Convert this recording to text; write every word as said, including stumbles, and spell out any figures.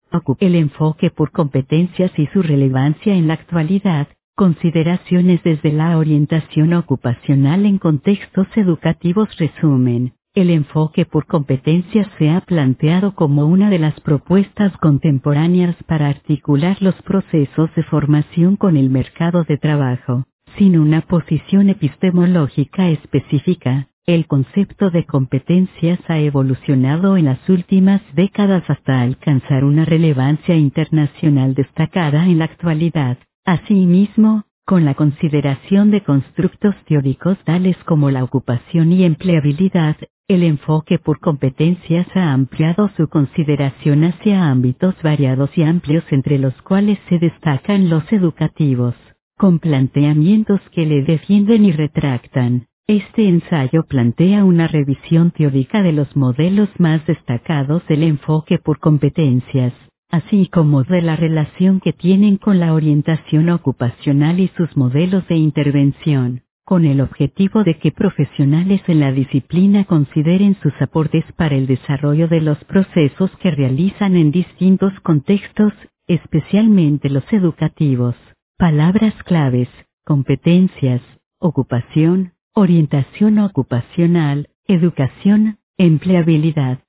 Ocu- El enfoque por competencias y su relevancia en la actualidad. Consideraciones desde la orientación ocupacional en contextos educativos. Resumen. El enfoque por competencias se ha planteado como una de las propuestas contemporáneas para articular los procesos de formación con el mercado de trabajo. Sin una posición epistemológica específica, el concepto de competencias ha evolucionado en las últimas décadas hasta alcanzar una relevancia internacional destacada en la actualidad. Asimismo, con la consideración de constructos teóricos tales como la ocupación y empleabilidad, el enfoque por competencias ha ampliado su consideración hacia ámbitos variados y amplios, entre los cuales se destacan los educativos, con planteamientos que le defienden y retractan. Este ensayo plantea una revisión teórica de los modelos más destacados del enfoque por competencias, así como de la relación que tienen con la orientación ocupacional y sus modelos de intervención, con el objetivo de que profesionales en la disciplina consideren sus aportes para el desarrollo de los procesos que realizan en distintos contextos, especialmente los educativos. Palabras claves: competencias, ocupación, orientación ocupacional, educación, empleabilidad.